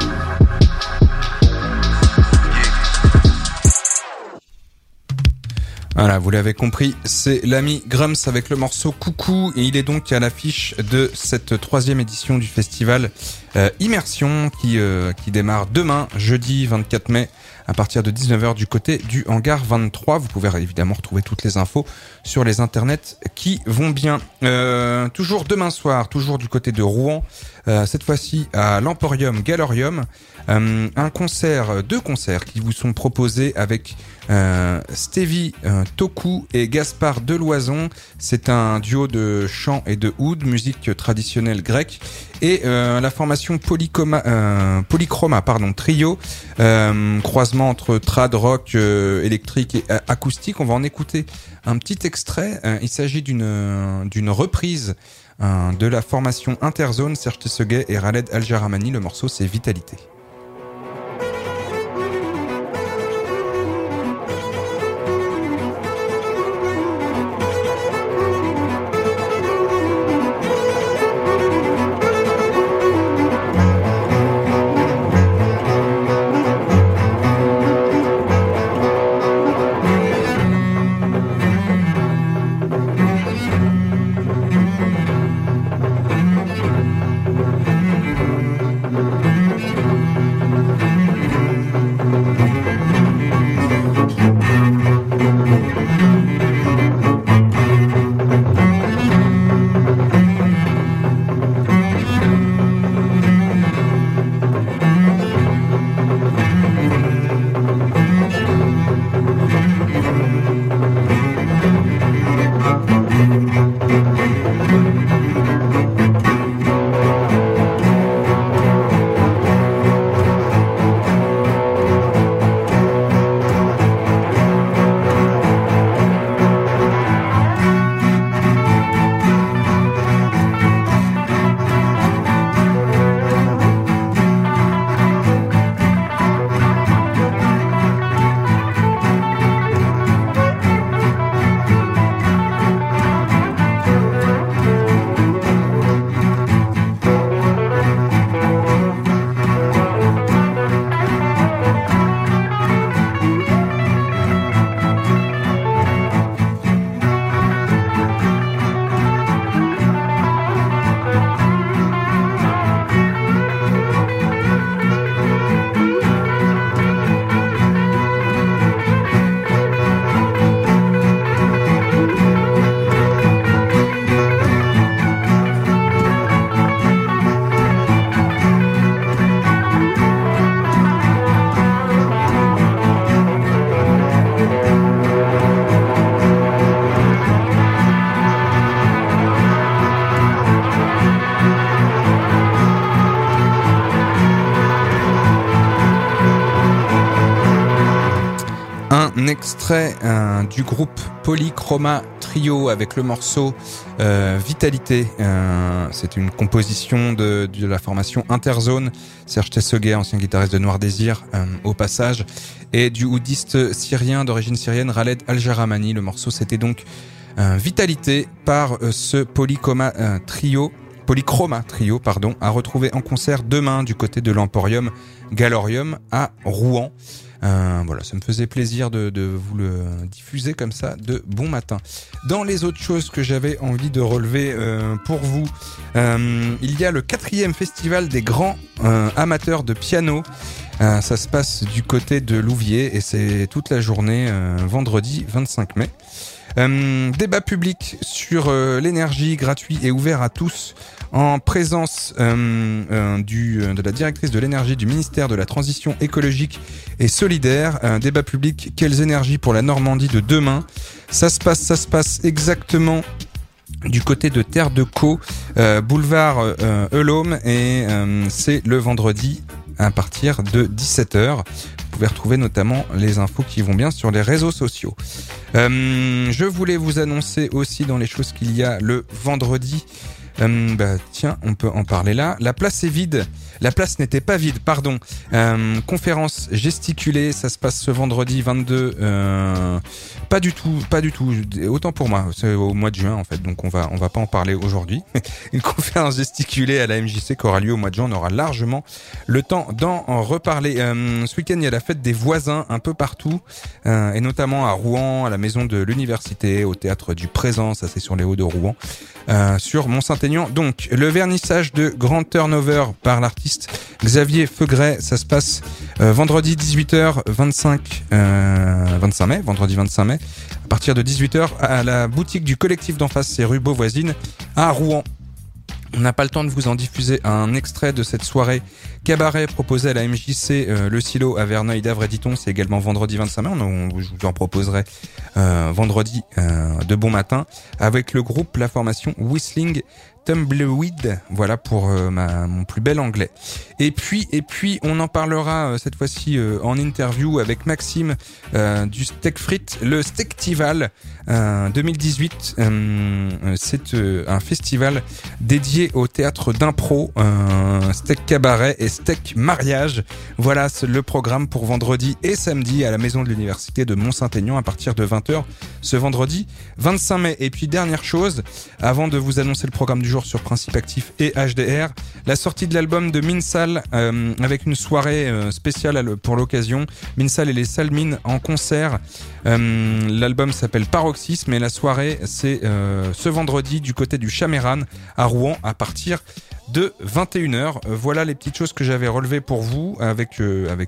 Speaker 1: Voilà, vous l'avez compris, c'est l'ami Grumps avec le morceau Coucou et il est donc à l'affiche de cette 3e édition du festival Immersion qui démarre demain, jeudi 24 mai à partir de 19h du côté du hangar 23. Vous pouvez évidemment retrouver toutes les infos sur les internets qui vont bien. Toujours demain soir, toujours du côté de Rouen, cette fois-ci à l'Emporium Galorium, deux concerts qui vous sont proposés avec Stevie Toku et Gaspard Deloison. C'est un duo de chant et de oud, musique traditionnelle grecque, et la formation Polychroma trio, croisement entre trad rock électrique et acoustique. On va en écouter un petit extrait. Il s'agit d'une reprise de la formation Interzone, Serge Tesseguet et Khaled Al-Jaramani. Le morceau c'est Vitalité. extrait du groupe Polychroma Trio avec le morceau Vitalité. C'est une composition de la formation Interzone, Serge Tesseguet, ancien guitariste de Noir Désir, au passage, et du oudiste syrien d'origine syrienne Khaled Al-Jaramani. Le morceau, c'était donc Vitalité par ce Polychroma Trio, à retrouver en concert demain du côté de l'Emporium Galorium à Rouen. Voilà, ça me faisait plaisir de vous le diffuser comme ça de bon matin. Dans les autres choses que j'avais envie de relever pour vous, il y a le 4e festival des grands amateurs de piano. Ça se passe du côté de Louviers et c'est toute la journée, vendredi 25 mai. Débat public sur l'énergie, gratuit et ouvert à tous, en présence de la directrice de l'énergie du ministère de la Transition écologique et solidaire. Un débat public, quelles énergies pour la Normandie de demain. Ça se passe exactement du côté de Terre de Caux, boulevard Eulaume, et c'est le vendredi à partir de 17h. Vous pouvez retrouver notamment les infos qui vont bien sur les réseaux sociaux. Je voulais vous annoncer aussi dans les choses qu'il y a le vendredi. Tiens, on peut en parler là. La place est vide. La place n'était pas vide, pardon. Conférence gesticulée, ça se passe ce vendredi 22. Pas du tout. Autant pour moi, c'est au mois de juin en fait, donc on va pas en parler aujourd'hui. Une conférence gesticulée à la MJC qui aura lieu au mois de juin, on aura largement le temps d'en reparler. Ce week-end, il y a la fête des voisins un peu partout, et notamment à Rouen, à la maison de l'université, au théâtre du Présent, ça c'est sur les Hauts de Rouen, sur Mont-Saint-Aignan. Donc, le vernissage de Grand Turnover par l'artiste Xavier Feugret, ça se passe vendredi 18h 25 mai, vendredi 25 mai, à partir de 18h à la boutique du collectif d'en face, c'est rue Beauvoisine à Rouen. On n'a pas le temps de vous en diffuser un extrait de cette soirée cabaret proposée à la MJC Le Silo à Verneuil d'Avre et Diton. C'est également vendredi 25 mai. Je vous en proposerai vendredi de bon matin avec le groupe, la formation Whistling Tumbleweed, voilà pour mon plus bel anglais. Et puis on en parlera cette fois-ci en interview avec Maxime du Steak Frites, le Steaktival 2018. C'est un festival dédié au théâtre d'impro, steak cabaret et steak mariage. Voilà, c'est le programme pour vendredi et samedi à la maison de l'université de Mont-Saint-Aignan à partir de 20h ce vendredi 25 mai. Et puis dernière chose, avant de vous annoncer le programme du jour sur Principe Actif et HDR, la sortie de l'album de Minsal avec une soirée spéciale pour l'occasion. Minsal et les Salmines en concert. L'album s'appelle Paroxysme et la soirée c'est ce vendredi du côté du Chaméran à Rouen à partir de 21h. Voilà les petites choses que j'avais relevées pour vous avec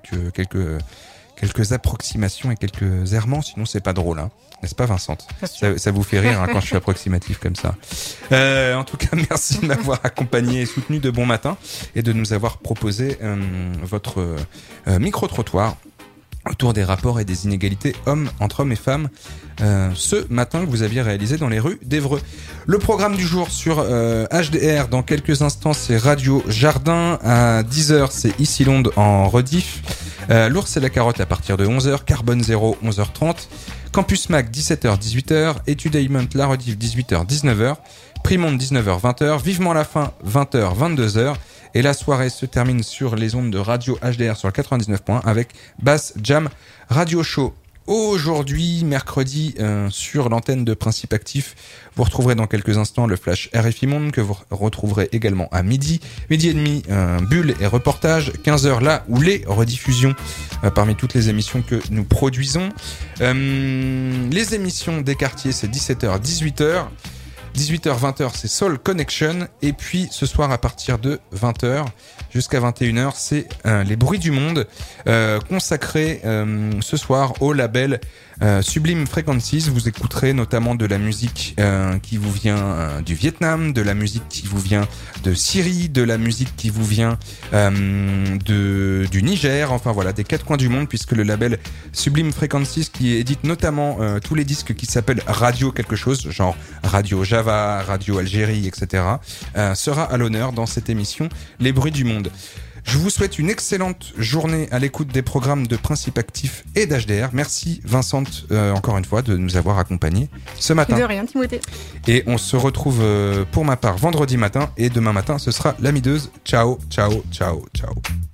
Speaker 1: quelques approximations et quelques errements, sinon c'est pas drôle, hein. N'est-ce pas, Vincent? Ça vous fait rire hein, quand je suis approximatif comme ça. En tout cas, merci de m'avoir accompagné et soutenu de bon matin et de nous avoir proposé votre micro-trottoir autour des rapports et des inégalités entre hommes et femmes ce matin que vous aviez réalisé dans les rues d'Évreux. Le programme du jour sur HDR, dans quelques instants, c'est Radio Jardin. À 10h, c'est Ici Londres en rediff. L'ours et la carotte à partir de 11h. Carbone Zéro, 11h30. Campus Mac, 17h-18h. Étudiement, la rediff, 18h-19h. Primonde, 19h-20h. Vivement la fin, 20h-22h. Et la soirée se termine sur les ondes de Radio HDR sur le 99.1 avec Bass Jam Radio Show. Aujourd'hui, mercredi, sur l'antenne de Principe Actif, vous retrouverez dans quelques instants le flash RFI Monde que vous retrouverez également à midi et demi, Bulle et reportage, 15h là où les rediffusions parmi toutes les émissions que nous produisons. Les émissions des quartiers, c'est 17h, 18h. 18h, 20h, c'est Soul Connection. Et puis, ce soir, à partir de 20h jusqu'à 21h, c'est les bruits du monde, consacré ce soir au label Sublime Frequencies. Vous écouterez notamment de la musique qui vous vient du Vietnam, de la musique qui vous vient de Syrie, de la musique qui vous vient du Niger, enfin voilà, des quatre coins du monde, puisque le label Sublime Frequencies, qui édite notamment tous les disques qui s'appellent Radio quelque chose, genre Radio Java, Radio Algérie, etc., sera à l'honneur dans cette émission Les Bruits du Monde. Je vous souhaite une excellente journée à l'écoute des programmes de Principe Actif et d'HDR. Merci Vincent, encore une fois, de nous avoir accompagnés ce matin.
Speaker 2: De rien, Timothée.
Speaker 1: Et on se retrouve pour ma part vendredi matin, et demain matin ce sera la mideuse. Ciao, ciao, ciao, ciao.